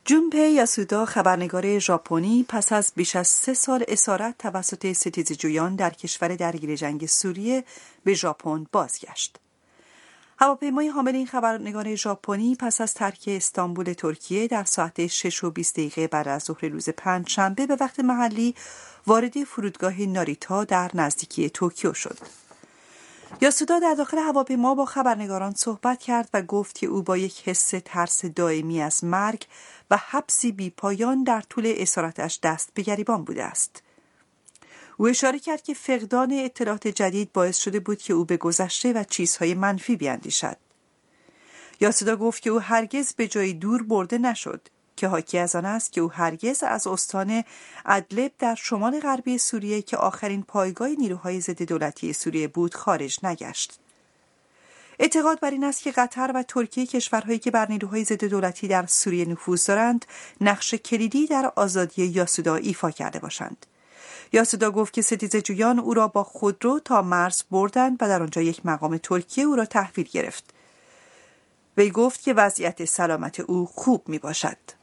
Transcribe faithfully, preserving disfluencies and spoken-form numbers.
جونپی یاسودا، خبرنگار ژاپنی، پس از بیش از سه سال اسارت توسط ستیزجویان در کشور درگیر جنگ سوریه به ژاپن بازگشت. هواپیمای حامل این خبرنگار ژاپنی پس از ترک استانبول ترکیه در ساعت شش و بیست دقیقه بعد از ظهر روز پنجشنبه به وقت محلی وارد فرودگاه ناریتا در نزدیکی توکیو شد. یاسودا در داخل هواپیما با خبرنگاران صحبت کرد و گفت که او با یک حس ترس دائمی از مرگ و حبسی بی پایان در طول اسارتش دست به گریبان بوده است. او اشاره کرد که فقدان اطلاعات جدید باعث شده بود که او به گذشته و چیزهای منفی بیندیشد. یاسودا گفت که او هرگز به جای دور برده نشد، که حاکی از آن است که او هرگز از استان ادلب در شمال غربی سوریه که آخرین پایگاه نیروهای ضد دولتی سوریه بود خارج نگشت. اعتقاد بر این است که قطر و ترکیه، کشورهایی که بر نیروهای ضد دولتی در سوریه نفوذ دارند، نقش کلیدی در آزادی یاسودا ایفا کرده باشند. یاسودا گفت که ستیزجویان او را با خودرو تا مرز بردند و در آنجا یک مقام ترکیه او را تحویل گرفت. وی گفت که وضعیت سلامت او خوب می باشد.